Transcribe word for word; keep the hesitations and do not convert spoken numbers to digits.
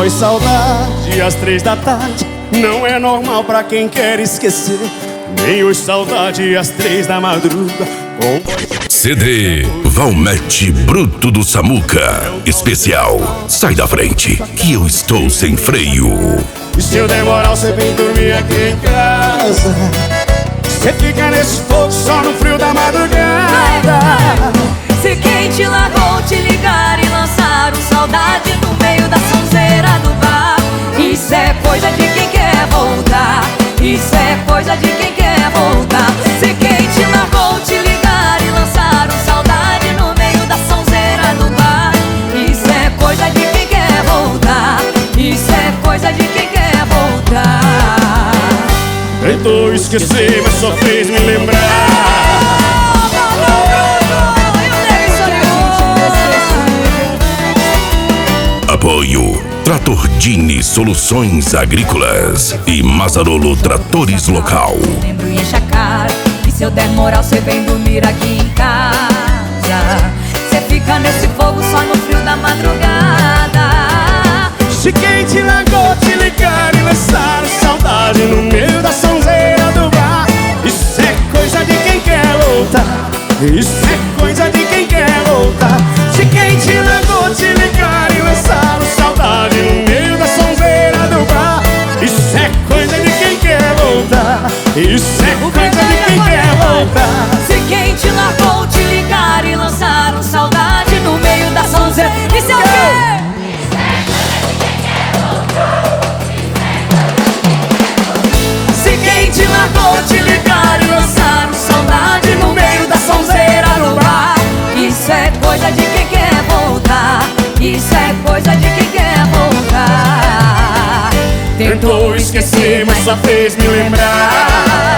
foi saudade às três da tarde. Não é normal pra quem quer esquecer. Nem hoje saudade às três da madruga. Com... C D Valmete Bruto do Samuca especial. Sai da frente que eu estou sem freio. E se eu demorar você vem dormir aqui em casa. Você fica nesse fogo só no frio da madrugada. Se quem te largou te ligar e lançar um saudade no meio da sonzeira do bar. Isso é coisa de quem quer voltar. Isso é coisa de quem quer voltar. Se quem te largou te ligar e lançar um saudade no meio da sonzeira do bar. Isso é coisa de quem quer voltar. Isso é coisa de quem quer voltar. Tentou esquecer, mas só fez me lembrar. Apoio Trator Dini Soluções Agrícolas e Mazarolo Tratores Local. Lembro e enche a cara. E se eu der moral cê vem dormir aqui em casa. Cê fica nesse fogo só no frio da madrugada. Se quem te largou te ligar e lançar saudade no meio da sonzeira do bar. Isso é coisa de quem quer voltar. Isso é coisa de quem quer voltar. Se quem te largou te ligar e lançar saudade no meio da sonzeira do bar. Isso é coisa de quem quer voltar. Isso é coisa de quem quer voltar. Se quem te largou te ligar e lançar um saudade no meio da sonzeira. Isso é o quê? Se quem te largou te ligar e lançar um saudade no meio da sonzeira do bar. Isso é coisa de quem quer voltar. Isso é coisa de quem quer voltar. Tentou esquecer, mas só fez me lembrar.